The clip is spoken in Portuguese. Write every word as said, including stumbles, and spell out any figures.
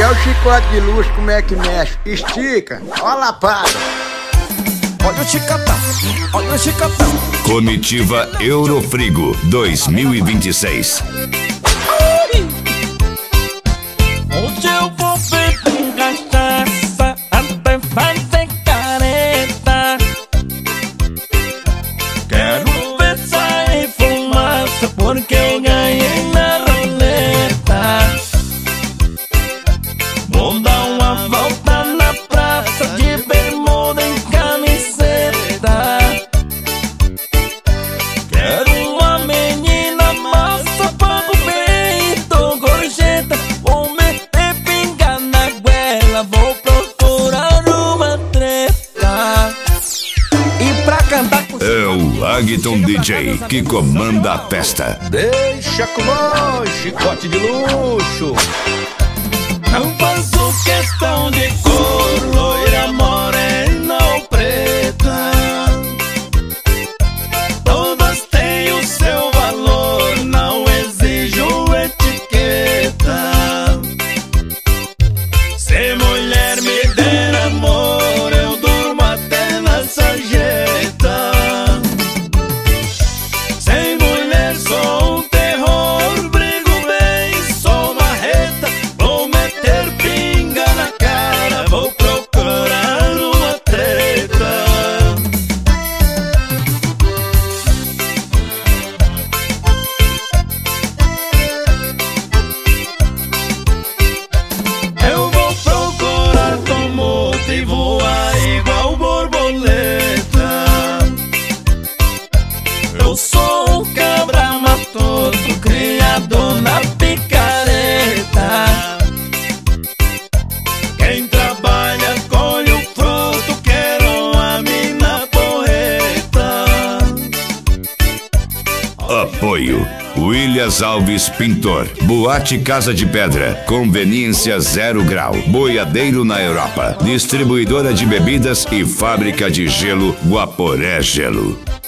Olha o chicote de luxo como é que mexe. Estica, olha a lapada. Olha o chicotão, olha o chicotão. Comitiva Eurofrigo dois mil e vinte e seis. Hoje eu vou beber cachaça até fazer careta. Quero ver sair fumaça porque eu ganhei na roleta. Vou dar uma volta na praça de bermuda em camiseta. Quero uma menina massa pra comer e tô gorjeta. Vou meter pinga na goela, vou procurar uma treta. E pra cantar com É o Agton D J que comanda a festa. Deixa com nós, chicote de luxo. não faço questão de cor, loira, morena ou preta. Todas têm o seu valor, não exijo etiqueta. Se mulher me der amor, eu durmo até na sarjeta. Sem mulher sou um terror, brigo bem, sou marreta. Vou meter pinga na cara, vou procurar uma treta. Eu vou procurar tomota e voar igual borboleta. Eu sou um cabra matoso, criado na picareta. Quem trabalha colhe o fruto, quero uma mina porreta. Apoio Williams Alves Pintor, Boate Casa de Pedra, Conveniência Zero Grau, Boiadeiro na Europa, Distribuidora de Bebidas e Fábrica de Gelo Guaporé Gelo.